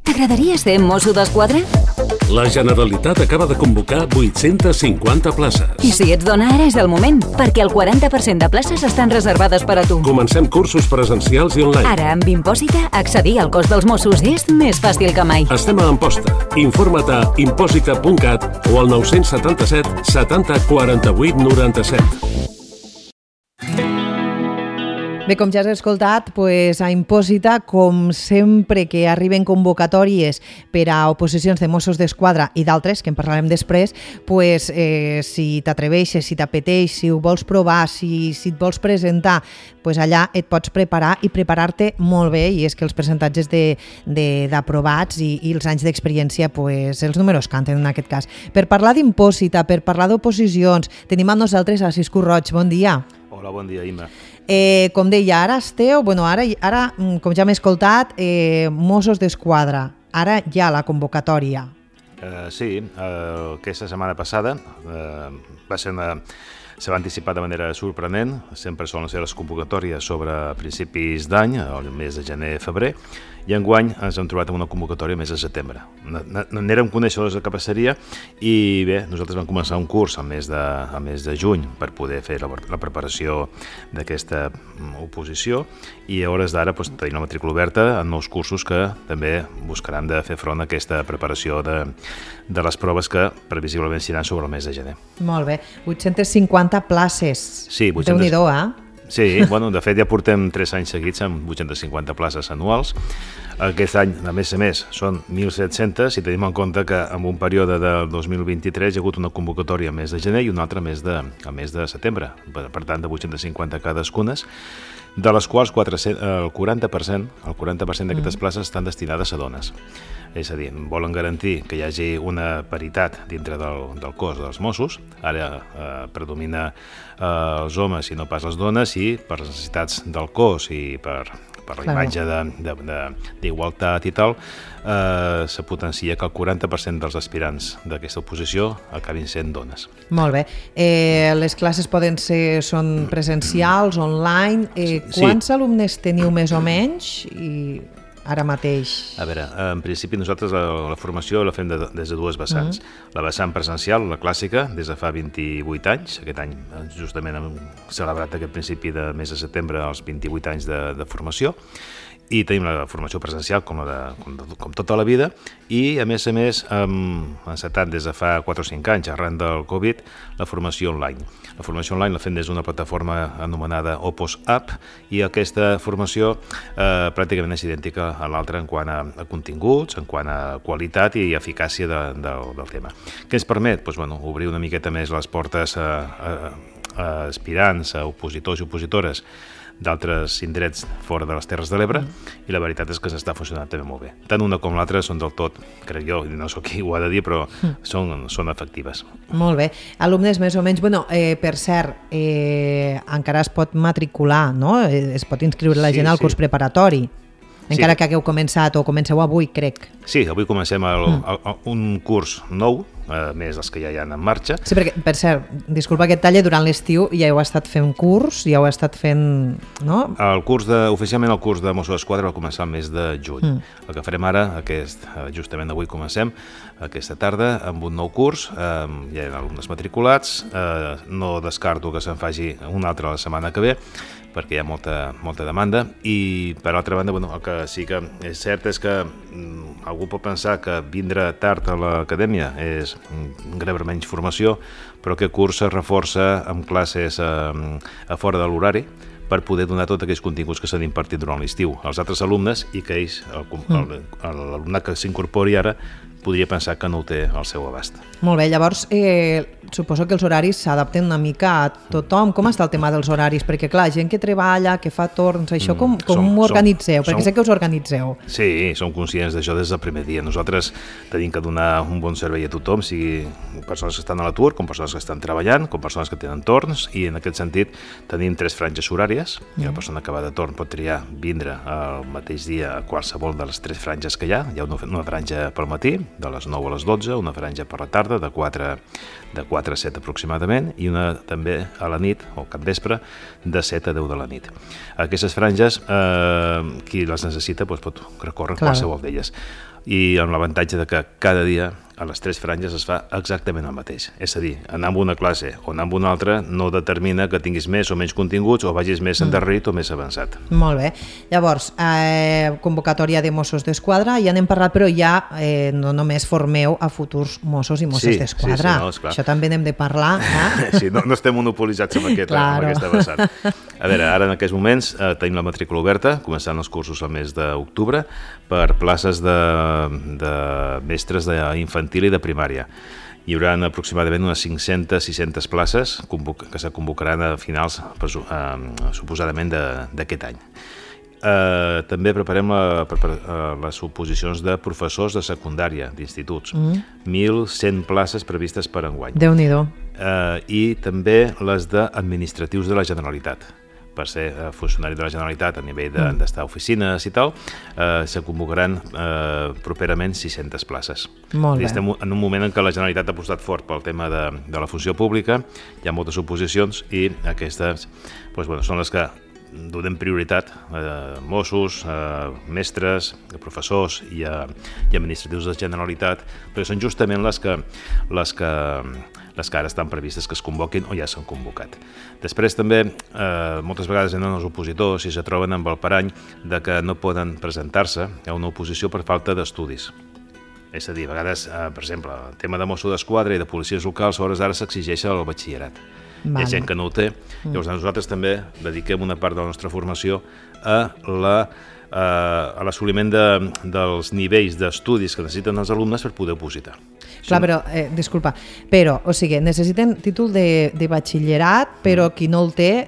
T'agradaria ser mosso d'esquadra? La Generalitat acaba de convocar 850 places. I si ets dona, ara és el moment, perquè el 40% de places estan reservades per a tu. Comencem cursos presencials i online. Ara, amb Impòsita, accedir al cos dels Mossos és més fàcil que mai. Estem a Amposta. Informa't a imposita.cat o al 977 70 48 97. Bé, com ja has escoltat, a Impòsita, com sempre que arriben convocatòries per a oposicions de Mossos d'Esquadra i d'altres, que en parlarem després, si t'atreveixes, si t'apeteix, si ho vols provar, si et vols presentar, allà et pots preparar i preparar-te molt bé, i és que els percentatges d'aprovats i els anys d'experiència, els números canten en aquest cas. Per parlar d'Impòsita, per parlar d'oposicions, tenim amb nosaltres a Cisco Roig. Bon dia. Hola, bon dia, Imma. Com deia, ara esteu, ara com ja m'he escoltat, Mossos d'Esquadra, ara hi ha la convocatòria. Sí, aquesta setmana passada se va anticipar de manera sorprenent, sempre solen ser les convocatòries sobre principis d'any, el mes de gener-febrer, i enguany ens hem trobat amb una convocatòria més de setembre. N'érem coneixedors de què passaria i bé, nosaltres vam començar un curs al mes de juny per poder fer la preparació d'aquesta oposició i a hores d'ara tenim la matrícula oberta en nous cursos que també buscaran de fer front a aquesta preparació de les proves que previsiblement seran sobre el mes de gener. Molt bé, 850 places. Sí, 800... Déu-n'hi-do, Sí, de fet ja portem 3 anys seguits amb 850 places anuals. Aquest any, a més, són 1.700 i tenim en compte que en un període del 2023 hi ha hagut una convocatòria al mes de gener i una altra al mes de setembre, per tant de 850 cadascunes, de les quals el 40% d'aquestes places estan destinades a dones. És a dir, volen garantir que hi hagi una paritat dintre del cos dels Mossos. Ara predomina els homes i no pas les dones, i per les necessitats del cos i per la imatge d'igualtat i tal, se potencia que el 40% dels aspirants d'aquesta oposició acabin sent dones. Molt bé. Les classes són presencials, online. Quants alumnes teniu més o menys ara mateix? A veure, en principi nosaltres la formació la fem des de dues vessants. La vessant presencial, la clàssica, des de fa 28 anys. Aquest any justament hem celebrat aquest principi de mes de setembre els 28 anys de formació. I tenim la formació presencial com tota la vida i, a més, hem encetat des de fa 4 o 5 anys, arran del Covid, la formació online. La formació online la fem des d'una plataforma anomenada Opos App i aquesta formació pràcticament és idèntica a l'altra en quant a continguts, en quant a qualitat i eficàcia del tema. Què ens permet? Obrir una miqueta més les portes a aspirants, a opositors i opositores d'altres indrets fora de les Terres de l'Ebre, i la veritat és que s'està funcionant també molt bé. Tant una com l'altra són del tot, crec jo, no sóc qui ho ha de dir, però són efectives. Molt bé. Alumnes més o menys, per cert, encara es pot matricular, no? Es pot inscriure la gent al curs preparatori, encara que hagueu començat o comenceu avui, crec. Sí, avui comencem un curs nou, més dels que ja hi ha en marxa. Sí, perquè, per cert, disculpa que et talle, durant l'estiu ja heu estat fent curs, ja heu estat fent... no? Oficialment el curs de Mossos d'Esquadra va començar el mes de juny. El que farem ara, justament avui comencem, aquesta tarda, amb un nou curs, hi ha alumnes matriculats, no descarto que se'n faci un altre la setmana que ve, perquè hi ha molta demanda, i per altra banda, el que sí que és cert és que algú pot pensar que vindre tard a l'acadèmia és rebre menys formació, però aquest curs es reforça amb classes a fora de l'horari per poder donar tots aquells continguts que s'han impartit durant l'estiu als altres alumnes i que ells, l'alumnat que s'incorpori ara, podria pensar que no ho té al seu abast. Molt bé, llavors suposo que els horaris s'adapten una mica a tothom. Com està el tema dels horaris? Perquè clar, gent que treballa, que fa torns, això com ho organitzeu? Perquè sé que us organitzeu. Sí, som conscients d'això des del primer dia. Nosaltres tenim que donar un bon servei a tothom, sigui persones que estan a l'atur, com persones que estan treballant, com persones que tenen torns, i en aquest sentit tenim 3 franges horàries. La persona que va de torn pot triar vindre el mateix dia a qualsevol de les 3 franges que hi ha. Hi ha una franja pel matí, de les 9 a les 12, una franja per la tarda, de 4 a 7 aproximadament, i una també a la nit, o capvespre, de 7 a 10 de la nit. Aquestes franges, qui les necessita pot recórrer qualsevol d'elles. I amb l'avantatge de que cada dia a les 3 franges es fa exactament el mateix. És a dir, anar amb una classe o anar amb una altra no determina que tinguis més o menys continguts o vagis més endarrerit o més avançat. Molt bé. Llavors, convocatòria de Mossos d'Esquadra, ja n'hem parlat, però ja no només formeu a futurs Mossos i Mosses d'Esquadra. Això també n'hem de parlar. Sí, no estem monopolitzats amb aquesta vessant. A veure, ara en aquests moments tenim la matrícula oberta, començant els cursos al mes d'octubre, per places de mestres d'infantil i de primària. Hi haurà aproximadament unes 500-600 places que se convocaran a finals, suposadament, d'aquest any. També preparem les oposicions de professors de secundària, d'instituts. 1.100 places previstes per enguany. Déu-n'hi-do. I també les d'administratius de la Generalitat. Per ser funcionari de la Generalitat a nivell d'estar a oficines i tal, se convocaran properament 600 places. Molt bé. Estem en un moment en què la Generalitat ha apostat fort pel tema de la funció pública, hi ha moltes oposicions i aquestes són les que donem prioritat a Mossos, a mestres, a professors i a administratius de la Generalitat, perquè són justament les que ara estan previstes que es convoquin o ja s'han convocat. Després també, moltes vegades venen els opositors i se troben amb el parany de que no poden presentar-se a una oposició per falta d'estudis. És a dir, a vegades, per exemple, el tema de Mossos d'Esquadra i de policies locals, a hores d'ara s'exigeix el batxillerat. Hi ha gent que no ho té. Llavors nosaltres també dediquem una part de la nostra formació a l'assoliment dels nivells d'estudis que necessiten els alumnes per poder opositar. Clar, però, disculpa, o sigui, necessiten títol de batxillerat, però qui no el té,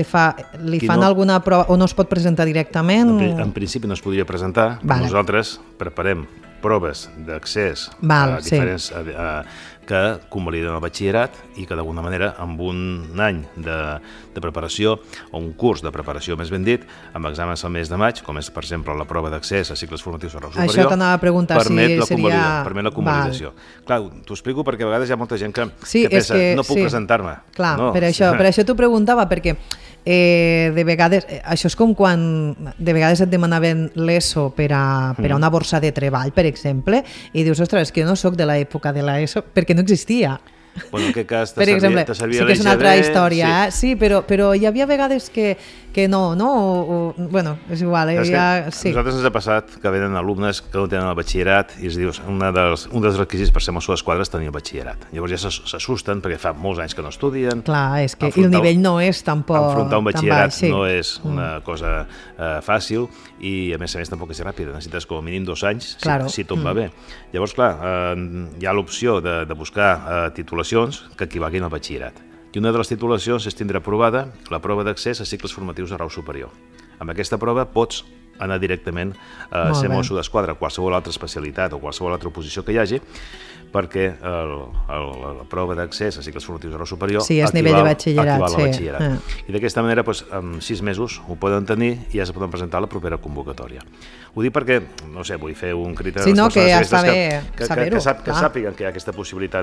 li fan alguna prova o no es pot presentar directament? En principi no es podria presentar, però nosaltres preparem proves d'accés diferents que convaliden el batxillerat i que d'alguna manera amb un any de preparació o un curs de preparació, més ben dit, amb exàmens al mes de maig, com és per exemple la prova d'accés a cicles formatius de grau superior, això t'anava a preguntar, permet la convalidació. Clar, t'ho explico perquè a vegades hi ha molta gent que pensa no puc presentar-me. Clar, per això t'ho preguntava, perquè de vegades, això és com quan de vegades et demanaven l'ESO per a una borsa de treball, per exemple, i dius, ostres, és que jo no soc de l'època de l'ESO, perquè no existia. Bueno, en aquest cas per exemple, sí que és una altra història, sí, però hi havia vegades que no, bueno, és igual. A nosaltres ens ha passat que venen alumnes que no tenen el batxillerat i es dius, un dels requisits per ser Mosso d'Esquadra és tenir el batxillerat. Llavors ja s'assusten perquè fa molts anys que no estudien. Clar, és que el nivell no és tampoc enfrontar un batxillerat no és una cosa fàcil i a més tampoc és ràpida, necessites com a mínim 2 anys si tot va bé. Llavors, clar, hi ha l'opció de buscar titulacions que equivalguin al batxillerat. I una de les titulacions és tindre aprovada la prova d'accés a cicles formatius de grau superior. Amb aquesta prova pots anar directament a ser Mosso d'Esquadra, qualsevol altra especialitat o qualsevol altra oposició que hi hagi, perquè la prova d'accés a cicles formatius de grau superior equival al batxillerat. I d'aquesta manera, en 6 mesos ho poden tenir i ja es poden presentar a la propera convocatòria. Ho dic perquè, no sé, vull fer un crit a les persones que sàpiguen que hi ha aquesta possibilitat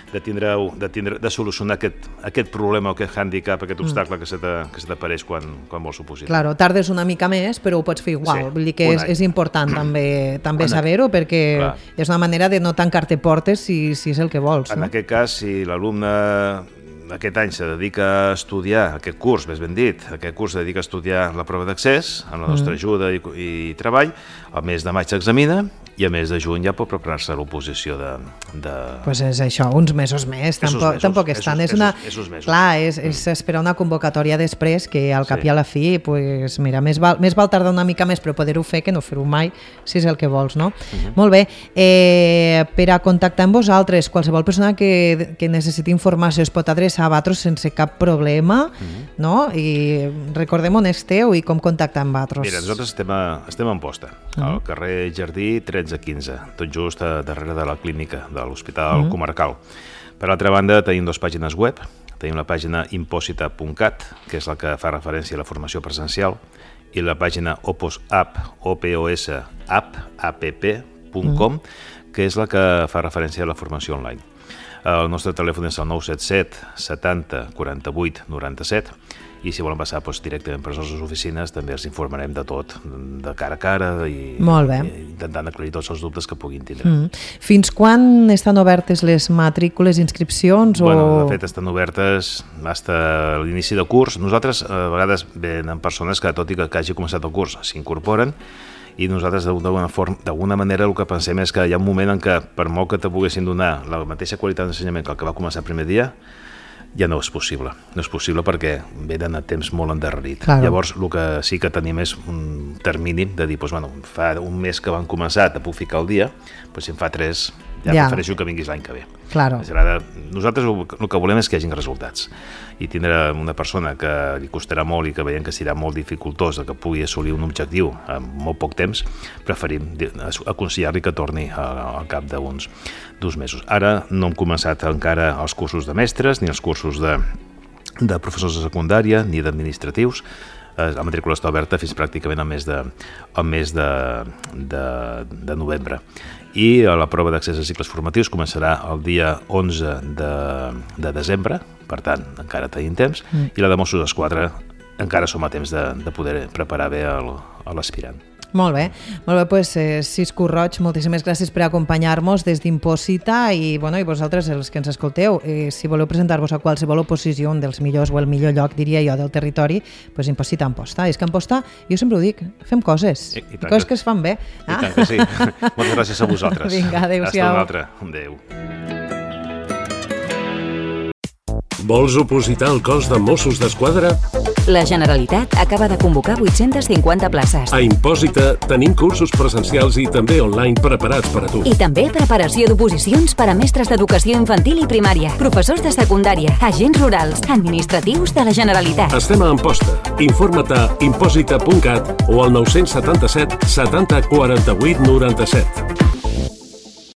de solucionar aquest problema o aquest hàndicap, aquest obstacle que se t'apareix quan vols opositar. Clar, tardes una mica més, però ho pots fer igual. Vull dir que és important també saber-ho, perquè és una manera de no tancar-te portes si és el que vols. En aquest cas, si l'alumne aquest any se dedica a estudiar aquest curs, més ben dit, aquest curs se dedica a estudiar la prova d'accés, amb la nostra ajuda i treball, al mes de maig s'examina i a mes de juny ja pot preparar-se a l'oposició de... Doncs és això, uns mesos més, tampoc és tant. Clar, és esperar una convocatòria després que al cap i a la fi, mira, més val tardar una mica més però poder-ho fer que no fer-ho mai, si és el que vols, no? Molt bé, per a contactar amb vosaltres, qualsevol persona que necessiti informació es pot adreçar a vosaltres sense cap problema, no? I recordem on esteu i com contactar amb vosaltres. Mira, nosaltres estem en Amposta, al carrer Jardí 1315, tot just darrere de la clínica de l'Hospital Comarcal. Per altra banda, tenim 2 pàgines web. Tenim la pàgina imposita.cat, que és la que fa referència a la formació presencial, i la pàgina oposapp.cat, imposita.com, que és la que fa referència a la formació online. El nostre telèfon és el 977 70 48 97 i si volen passar directament per les nostres oficines també els informarem de tot, de cara a cara i intentant aclarir tots els dubtes que puguin tindre. Fins quan estan obertes les matrícules, inscripcions? De fet, estan obertes fins a l'inici de curs. Nosaltres a vegades venen persones que, tot i que hagi començat el curs, s'incorporen i nosaltres d'alguna manera el que pensem és que hi ha un moment en què per molt que te poguessin donar la mateixa qualitat d'ensenyament que el que va començar el primer dia, ja no és possible. No és possible perquè venen a temps molt endarrerit. Claro. Llavors, el que sí que tenim és un termini de dir, fa un mes que van començar, te puc ficar el dia, però si en fa 3, ja prefereixo que vinguis l'any que ve. Claro. Nosaltres el que volem és que hi hagin resultats. I tindre una persona que li costarà molt i que veiem que serà molt dificultós que pugui assolir un objectiu en molt poc temps, preferim aconsellar-li que torni al cap d'uns 2 mesos. Ara no hem començat encara els cursos de mestres, ni els cursos de professors de secundària, ni d'administratius. La matrícula està oberta fins pràcticament al mes de novembre. I la prova d'accés a cicles formatius començarà el dia 11 de desembre, per tant, encara tenim temps, i la de Mossos d'Esquadra encara som a temps de poder preparar bé l'aspirant. Molt bé, doncs Cisco Roig, moltíssimes gràcies per acompanyar-nos des d'Imposita i vosaltres, els que ens escolteu, si voleu presentar-vos a qualsevol oposició, un dels millors o el millor lloc, diria jo, del territori, doncs Imposita Amposta. És que Amposta, jo sempre ho dic, fem coses, coses que es fan bé. I tant que sí. Moltes gràcies a vosaltres. Vinga, adéu-siau. Hasta una altra. Adéu. Vols opositar al cos de Mossos d'Esquadra? La Generalitat acaba de convocar 850 places. A Imposita tenim cursos presencials i també online preparats per a tu. I també preparació d'oposicions per a mestres d'educació infantil i primària, professors de secundària, agents rurals, administratius de la Generalitat. Estem a Amposta. Informa't a imposita.cat o al 977 70 48 97.